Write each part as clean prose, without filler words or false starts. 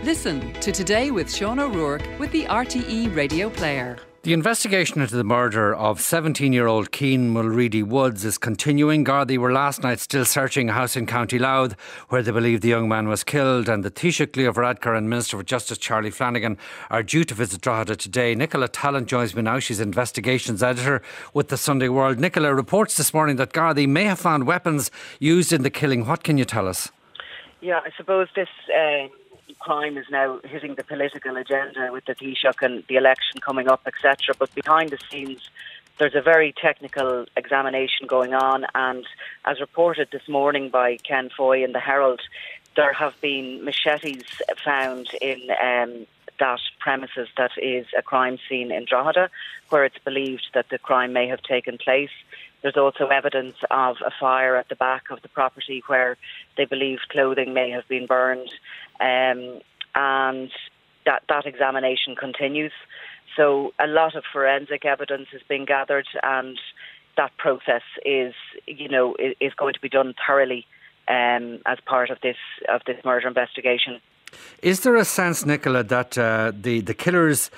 Listen to Today with Sean O'Rourke with the RTE Radio Player. The investigation into the murder of 17-year-old Cian Mulready Woods is continuing. Gardaí were last night still searching a house in County Louth where they believe the young man was killed, and the Taoiseach Leo Varadkar and Minister for Justice Charlie Flanagan are due to visit Drogheda today. Nicola Tallant joins me now. She's investigations editor with the Sunday World. Nicola, reports this morning that Gardaí may have found weapons used in the killing. What can you tell us? Yeah, I suppose this crime is now hitting the political agenda with the Taoiseach and the election coming up, etc. But behind the scenes, there's a very technical examination going on, and as reported this morning by Ken Foy in the Herald, there have been machetes found in that premises that is a crime scene in Drogheda, where it's believed that the crime may have taken place. There's also evidence of a fire at the back of the property where they believe clothing may have been burned, and that examination continues. So a lot of forensic evidence is being gathered, and that process is going to be done thoroughly as part of this murder investigation. Is there a sense, Nicola, that the killers,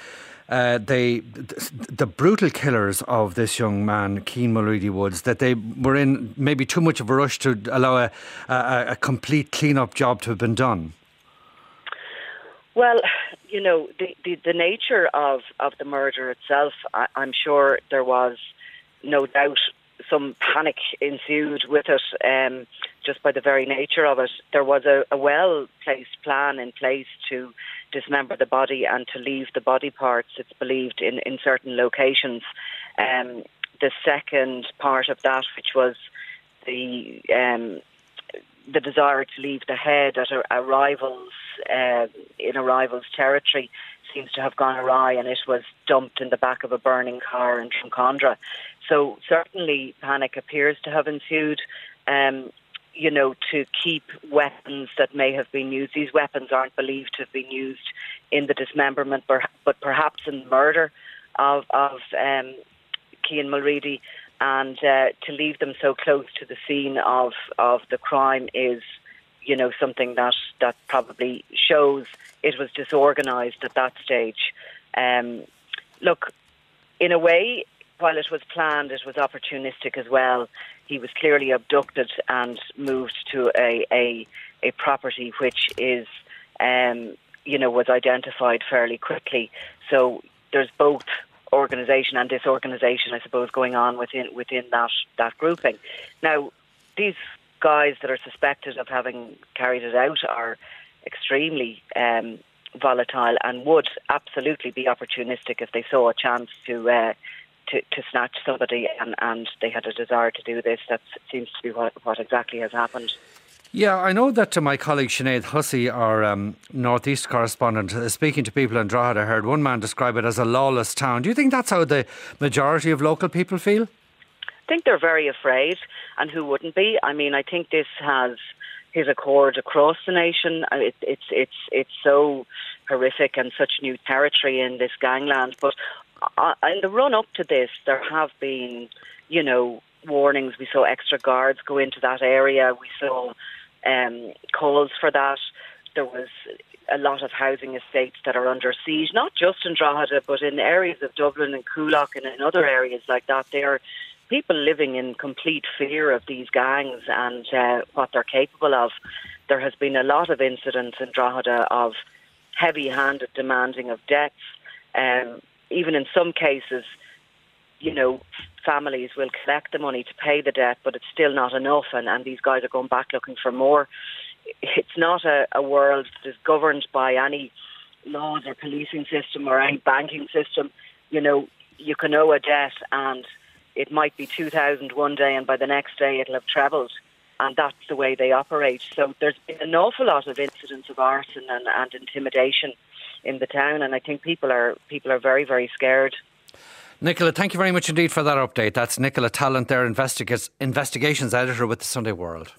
the brutal killers of this young man, Cian Mulready Woods, that they were in maybe too much of a rush to allow a complete clean-up job to have been done? Well, the nature of the murder itself, I'm sure there was no doubt some panic ensued with it, just by the very nature of it. There was a well-placed plan in place to dismember the body and to leave the body parts, it's believed, in certain locations. The second part of that, which was the desire to leave the head at a rival's territory, seems to have gone awry, and it was dumped in the back of a burning car in Drumcondra. So certainly panic appears to have ensued, to keep weapons that may have been used. These weapons aren't believed to have been used in the dismemberment, but perhaps in the murder of Cian Mulready, and to leave them so close to the scene of the crime is, something that probably shows it was disorganised at that stage. Look, in a way, while it was planned, it was opportunistic as well. He was clearly abducted and moved to a property which is, was identified fairly quickly. So there's both organisation and disorganisation, I suppose, going on within that grouping. Now, these guys that are suspected of having carried it out are extremely volatile and would absolutely be opportunistic if they saw a chance to snatch somebody and they had a desire to do this. That seems to be what exactly has happened. Yeah, I know that my colleague Sinead Hussey, our North East correspondent, speaking to people in Drogheda, heard one man describe it as a lawless town. Do you think that's how the majority of local people feel? I think they're very afraid, and who wouldn't be? I mean, I think this has his accord across the nation. It's so horrific and such new territory in this gangland. But in the run up to this, there have been, warnings. We saw extra guards go into that area. We saw calls for that. There was a lot of housing estates that are under siege, not just in Drogheda, but in areas of Dublin and Coolock and in other areas like that. There are people living in complete fear of these gangs and what they're capable of. There has been a lot of incidents in Drogheda of heavy-handed demanding of debts. Even in some cases, families will collect the money to pay the debt, but it's still not enough, and these guys are going back looking for more. It's not a world that is governed by any laws or policing system or any banking system. You can owe a debt and it might be 2,000 one day, and by the next day it'll have trebled, and that's the way they operate. So there's been an awful lot of incidents of arson and intimidation in the town, and I think people are very, very scared. Nicola, thank you very much indeed for that update. That's Nicola Tallant there, investigations editor with the Sunday World.